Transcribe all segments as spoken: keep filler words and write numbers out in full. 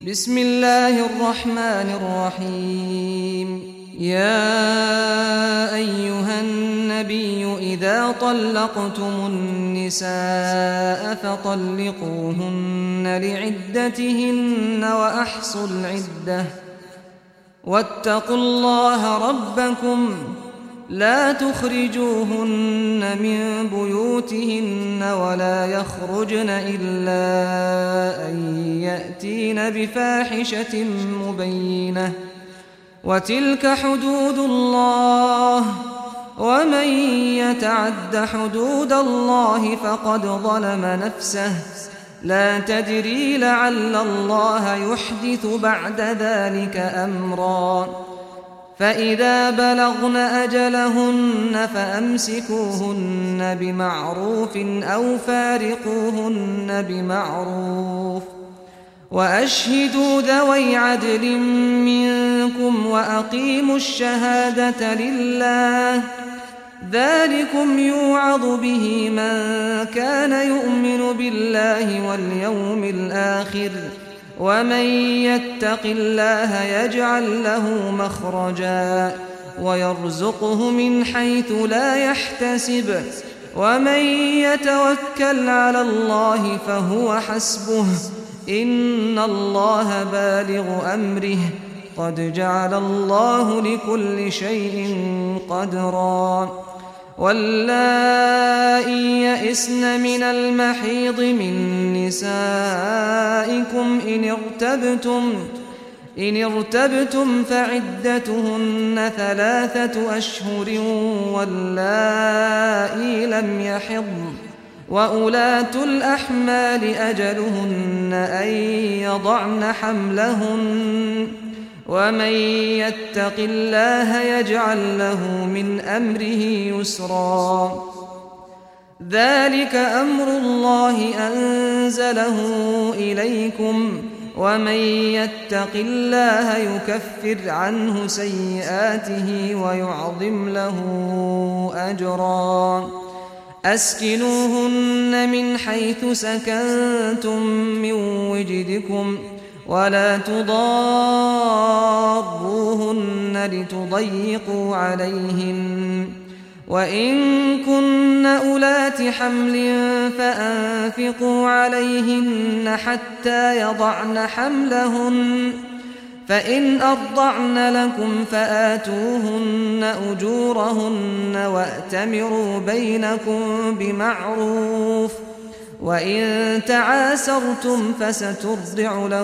بسم الله الرحمن الرحيم. يا أيها النبي إذا طلقتم النساء فطلقوهن لعدتهن وأحصوا العدة واتقوا الله ربكم لا تخرجوهن من بيوتهن ولا يخرجن إلا أن يأتين بفاحشة مبينة وتلك حدود الله ومن يتعد حدود الله فقد ظلم نفسه لا تدري لعل الله يحدث بعد ذلك أمرا. فإذا بلغن أجلهن فأمسكوهن بمعروف أو فارقوهن بمعروف وأشهدوا ذوي عدل منكم وأقيموا الشهادة لله ذلكم يوعظ به من كان يؤمن بالله واليوم الآخر ومن يتق الله يجعل له مخرجا ويرزقه من حيث لا يحتسب ومن يتوكل على الله فهو حسبه إن الله بالغ أمره قد جعل الله لكل شيء قدرا. واللائي يئسن من المحيض من نسائكم إن ارتبتم إن ارتبتم فعدتهن ثلاثة أشهر واللائي لم يحضن وأولاة الأحمال أجلهن أن يضعن حملهن ومن يتق الله يجعل له من أمره يسرا. ذلك أمر الله أنزله إليكم ومن يتق الله يكفر عنه سيئاته ويعظم له أجرا. أسكنوهن من حيث سكنتم من وجدكم ولا تضاروهن لتضيقوا عليهن وإن كن أولات حمل فأنفقوا عليهن حتى يضعن حملهن فإن أرضعن لكم فآتوهن أجورهن وأتمروا بينكم بمعروف وإن تعاسرتم فسترضع له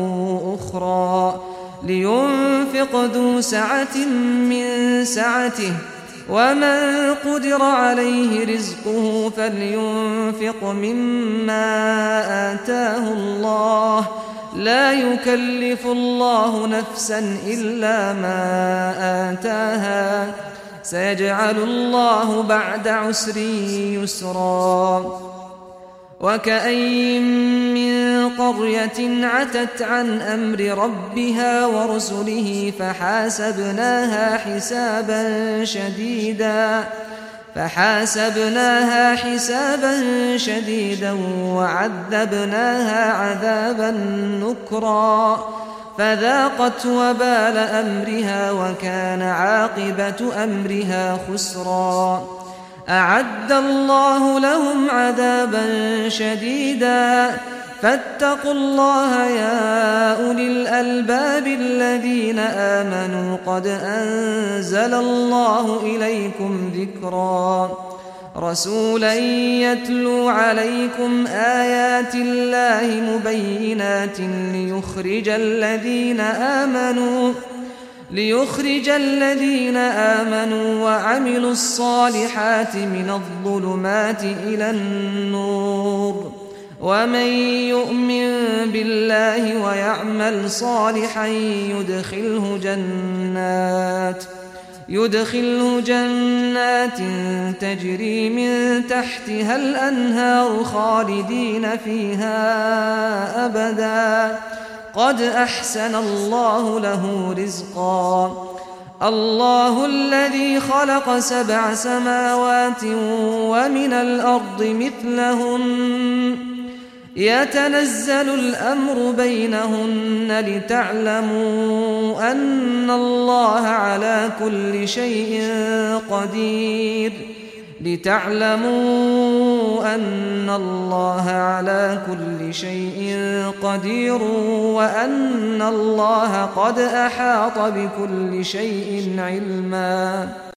أخرى لينفق ذو سعة من سعته ومن قدر عليه رزقه فلينفق مما آتاه الله لا يكلف الله نفسا إلا ما آتاها سيجعل الله بعد عسر يسرا. وكأين من قرية عتت عن أمر ربها ورسله فحاسبناها حسابا شديدا فحاسبناها حسابا شديدا وعذبناها عذابا نكرا فذاقت وبال أمرها وكان عاقبة أمرها خسرا. أعد الله لهم عذابا شديدا فاتقوا الله يا أولي الألباب الذين آمنوا قد أنزل الله إليكم ذكرا رسولا يتلو عليكم آيات الله مبينات ليخرج الذين آمنوا ليخرج الذين آمنوا وعملوا الصالحات من الظلمات إلى النور ومن يؤمن بالله ويعمل صالحا يدخله جنات يدخله جنات تجري من تحتها الأنهار خالدين فيها أبدا قد أحسن الله له رزقا. الله الذي خلق سبع سماوات ومن الأرض مثلهن يتنزل الأمر بينهن لتعلموا أن الله على كل شيء قدير لتعلموا أن الله على كل شيء قدير وأن الله قد أحاط بكل شيء علما.